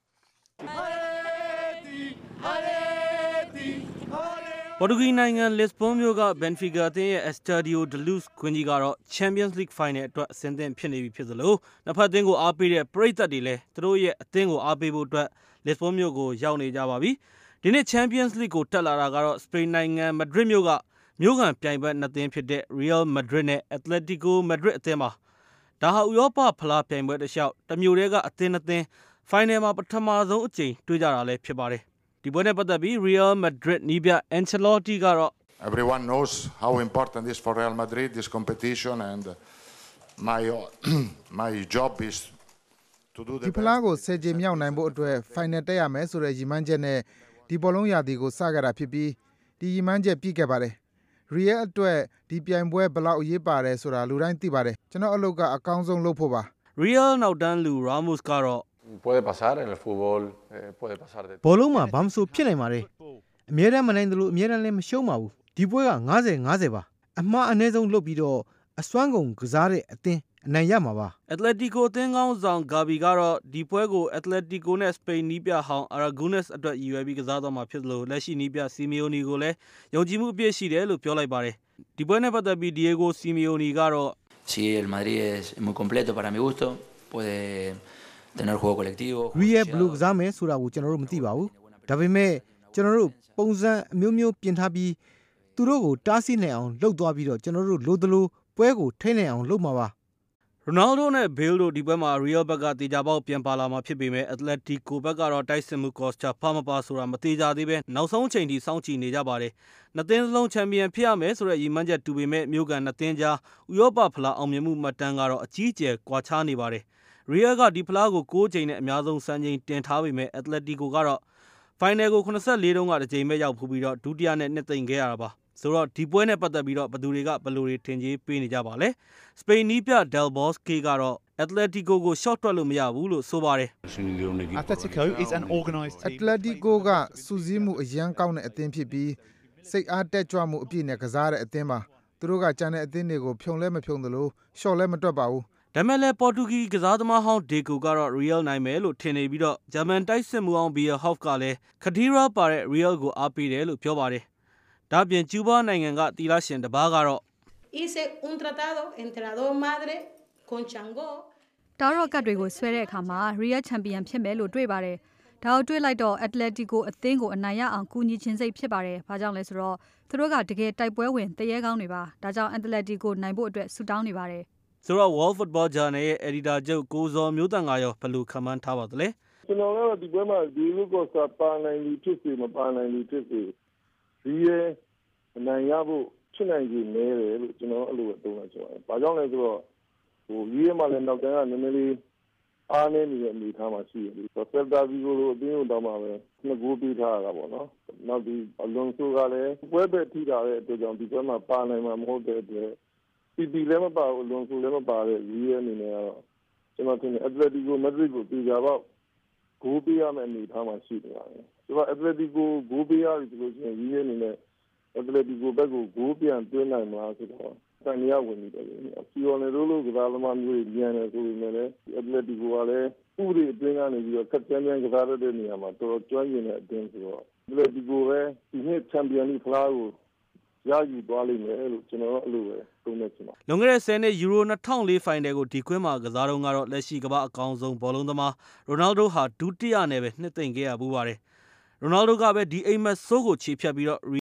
ပေါ်တူဂီနိုင်ငံလစ်ဘွန်မြို့ကဘန်ဖီကာအသင်းရဲ့ Estadio de Luz ကွင်းကြီးကတော့ Champions League Final အတွက်အဆင်သင့်ဖြစ်နေပြီဖြစ်သလိုနှစ်ဖက်အသင်းကိုအားပေးတဲ့ပရိသတ်တွေလည်းသူတို့ရဲ့အသင်းကိုအားပေးဖို့အတွက်လစ်ဘွန်မြို့ကိုရောက်နေကြပါပြီဒီနေ့ Champions League ကိုတက်လာတာကတော့စပိန်နိုင်ငံမက်ဒရစ်မြို့ကမြို့ကန်ပြိုင်ဘက်နှစ်သင်းဖြစ်တဲ့ Real Madrid နဲ့ Atletico Madrid အသင်းပါဒါဟာဥရောပဖလားပြိုင်ပွဲတစ်လျှောက်တမျိုးတည်းကအသင်းအသင်း Final မှာပထမဆုံးအကြိမ်တွေ့ကြတာလည်းဖြစ်ပါတယ်ဒီပွဲနဲ့ပတ်သက်ပြီး Real Madrid နီးပြ Ancelotti ကတော့ Everyone knows how important this for Real Madrid this competition and my my job is to do the ဒီဖလားကိုဆယ်ကြိမ်မြောက်နိုင်ဖို့အတွက် Final တက်ရမယ်ဆိုတဲ့ရည်မှန်းချက်နဲ့ဒီဘောလုံးရာသီကိုစခဲ့တာဖြစ်ပြီးဒီရည်မှန်းချက်ပြည့်ခဲ့ပါတယ် Real အတွက်ဒီပြိုင်ပွဲဘယ်လောက်အရေးပါတယ်ဆိုတာလူတိုင်းသိပါတယ်ကျွန်တော်အလုပ်ကအကောင်းဆုံးလုပ်ဖို့ပါ Real နောက်တန်းလူ Ramos ကတော့ puede pasar en el fútbol eh, puede pasar de ဘောလုံးမှာဘာမှမဆိုဖြစ်နိုင်ပါတယ်အမြဲတမ်းမနိုင်တယ်လို့အမြဲတမ်းလည်းမရှုံးပါဘူးဒီပွဲက၅၀၅၀ပါအမှားအနည်းဆုံးလုပ်ပြီးတော့အစွမ်းကုန်ကစားတဲ့အသင်းအနိုင်ရမှာပါ Atletico အသင်းကောင်းဆောင် Gavi ကတော့ဒီပွဲကို Atletico နဲ့ Spain နီးပြဟောင်း Aragonés အတွက်ရည်ရွယ်ပြီးကစားတော့မှာဖြစ်လို့လက်ရှိနီးပြ Simeone ကိုလည်းယုံကြည်မှုအပြည့်ရှိတယ်လို့ပြောလိုက်ပါတယ်ဒီပွဲနဲ့ပတ်သက်ပြီး Diego Simeone ကတော့ Si el Madrid es muy completo para mi gusto puede tener juego colectivo Real ဘယ်လိုကစားမယ်ဆိုတာကိုကျွန်တော်တို့မသိပါဘူးဒါပေမဲ့ကျွန်တော်တို့ပုံစံအမျိုးမျိုးပြင်ထားပြီးသူတို့ကိုတားဆီးနိုင်အောင်လှုပ်သွားပြီးတော့ကျွန်တော်တို့လိုသလိုပွဲကိုထိနိုင်အောင်လုပ်မှာပါ Ronaldo နဲ့ Bale တို့ဒီပွဲမှာ Real ဘက်ကတေချာပေါက်ပြန်ပါလာမှာဖြစ်ပေမဲ့ Atletico ဘက်ကတော့တိုက်စစ်မှု Costa ဖာမပါဆိုတာမတေချာသေးပဲနောက်ဆုံးအချိန်ထိစောင့်ကြည့်နေကြပါတယ်။နှစ်သင်းစလုံးချန်ပီယံဖြစ်ရမယ်ဆိုတဲ့ရည်မှန်းချက်တူပေမဲ့မြို့ကန်နှစ်သင်းကြားဥရောပဖလားအောင်မြင်မှုမှတ်တမ်းကတော့အကြီးအကျယ်ကွာခြားနေပါတယ်။ Real ကဒီဖလားကို၉ချိန်နဲ့အများဆုံးစံချိန်တင်ထားပေမဲ့ Atletico ကတော့ Final ကို၇၄တုန်းကတစ်ချိန်ပဲရောက်ဖူးပြီးတော့ဒုတိယနဲ့နှစ်သိမ့်ခဲ့ရတာပါဆိုတော့ဒီပွဲနဲ့ပတ်သက်ပြီးတော့ဘယ်သူတွေကဘယ်လိုတွေထင်ကြီးပေးနေကြပါလဲစပိန်နီးပြ Del Bosque ကတော့ Atletico ကို short တွက်လို့မရဘူးလို့ဆိုပါတယ် Atletico is an organized team Atletico ကစူးစီးမှုအရန်ကောင်းတဲ့အသင်းဖြစ်ပြီးစိတ်အားတက်ကြွမှုအပြည့်နဲ့ကစားတဲ့အသင်းပါသူတို့ကကြံတဲ့အသင်းတွေကိုဖြုံလဲမဖြုံသလို short လဲမတွက်ပါဘူးဒါမဲ့လည်းပေါ်တူဂီကစားသမားဟောင်းဒေကိုကတော့ Real နိုင်မယ်လို့ထင်နေပြီးတော့ဂျာမန်တိုက်စစ်မှုအောင် Bierhoff ကလည်း Khedira ပါတဲ့ Real ကိုအားပေးတယ်လို့ပြောပါတယ်ဒါပြင်ကျူဘာနိုင်ငံကတီလာရှင်တပါးကတော့ hice un tratado entre la dos madre con Chango တာရော့ကတ်တွေကိုဆွဲတဲ့အခါမှာ Real Champion ဖြစ်မယ်လို့တွေ့ပါတယ်ဒါကိုတွေ့လိုက်တော့ Atletico အသင်းကိုအနိုင်ရအောင်ကူညီခြင်းစိတ်ဖြစ်ပါတယ်ဘာကြောင့်လဲဆိုတော့သူတို့ကတကယ်တိုက်ပွဲဝင်တရေကောင်းတွေပါဒါကြောင့် Atletico နိုင်ဖို့အတွက်ဆုတောင်းနေပါတယ်ဆိုတော့ World Football Journal ရဲ့ editor ချုပ်ကိုဇော်မျိုးတန်ကရောဘယ်လိုခန့်မှန်းထားပါသလဲကျွန်တော်လည်းဒီပွဲမှာဒီလိုကောစာပါနိုင်ပြီဖြစ်စီမပါနိုင်ပြီဖြစ်စီဒီရဲ့အနိုင်ရဖို့ဖြစ်နိုင်ကြီးနေတယ်လို့ကျွန်တော်အဲ့လိုသုံးလိုက်ဆိုပါတယ်။ဘာကြောင့်လဲဆိုတော့ဟိုကြီးရမှလည်းနောက်တန်းကနည်းနည်းလေးအားနေနေတဲ့အနေအထားမှာရှိတယ်။ဆိုတော့တာဗီကိုလိုအတင်းကိုတောင်းမှာပဲနှစ်ကိုပြီးထားရတာပေါ့နော်။နောက်ဒီအလွန်ဆိုကလည်းပွဲပဲထိတာတဲ့အတွက်ကြောင့်ဒီပွဲမှာပါနိုင်မှာမဟုတ်တဲ့အတွက်ပီပီလည်းမပါဘူးအလွန်ဆိုလည်းမပါတဲ့ကြီးရအနေနဲ့ကတော့ကျွန်တော်ထင်တယ် Atletico Madrid ကိုပြေကြတော့ဂိုးပေးရမယ့်အနေအထားမှာရှိတယ်။ဆိုတော့ Atletico ဂိုးပေးရပြီဆိုလို့ရှိရင်ကြီးရအနေနဲ့Atletico ဘက်ကိုဂိုးပြန်သွင်းနိုင်မှာဆိုတော့တန်ရဝင်နေတယ်။စီယိုနယ်လိုလိုကစားသမားမျိုးညံတယ်ဆိုပေမဲ့လည်း Atletico ကလည်းဥပဒေအတွင်းကနေပြီးတော့ကပ်ချန်ပီယံကစားရတဲ့နေရာမှာတော်တော်ကျွမ်းကျင်တဲ့အသင်းဆိုတော့ Atletico ပဲဒီနှစ်ချန်ပီယံလိဖလားကိုရယူသွားလိမ့်မယ်လို့ကျွန်တော်အဲ့လိုပဲသုံးနေချင်ပါလွန်ခဲ့တဲ့ဆယ်နှစ် Euro ၂၀၀၄ Final ကိုဒီကွင်းမှာကစားတော့ကတော့လက်ရှိကမ္ဘာအကောင်ဆုံးဘောလုံးသမား Ronaldo ဟာဒုတိယနဲ့ပဲနှစ်သိမ့်ခဲ့ရပူပါတယ်Ronaldo ကပဲဒီအိမ်မက်ဆိုးကိုခြေဖြတ်ပြီးတော့